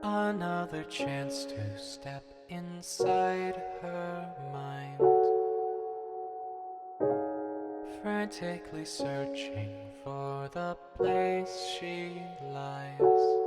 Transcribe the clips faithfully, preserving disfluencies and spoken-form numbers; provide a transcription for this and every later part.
Another chance to step inside her mind, frantically searching for the place she lies.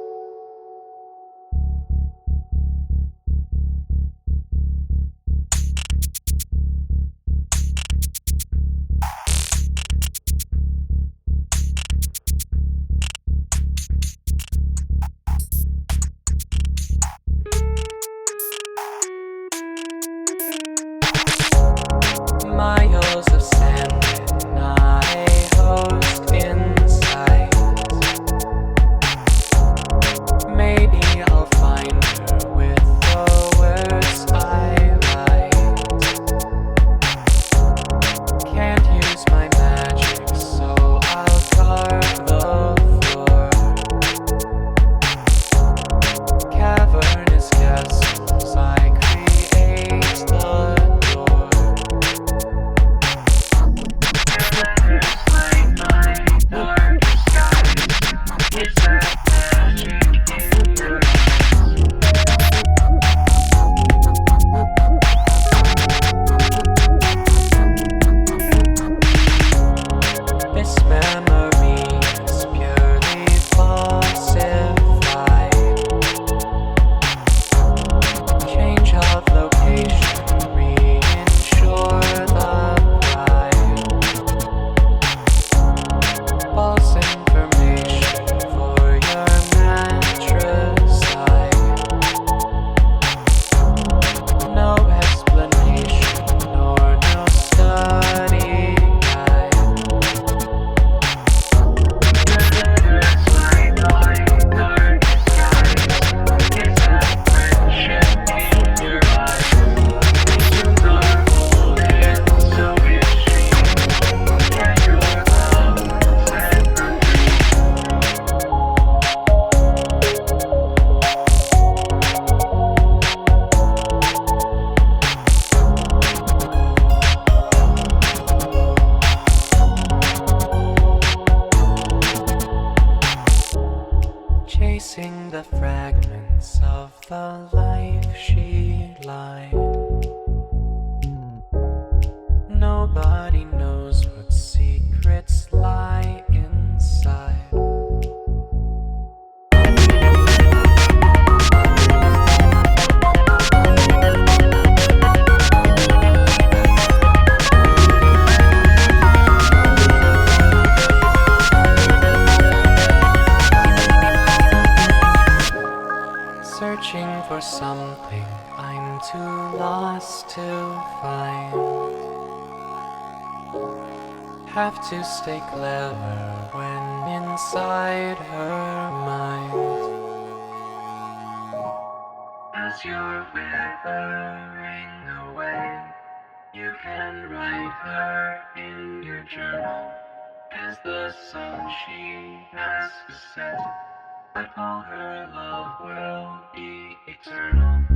Miles of sand, not a host in sight. Maybe I'll find her with the words I write. Can't use my magic, so I'll carve the floor. Cavernous castles, I create the door. This memory is purely falsified. Change of location, reinsure the pride. False information for your matricide. No explanation nor no study guide. Chasing the fragments of the life she lied. Nobody knows what secrets lie inside. Searching for something I'm too lost to find. Have to stay clever when inside her mind. As you're withering away, you can write her in your journal. As the sun she has to set, but all her love will be eternal.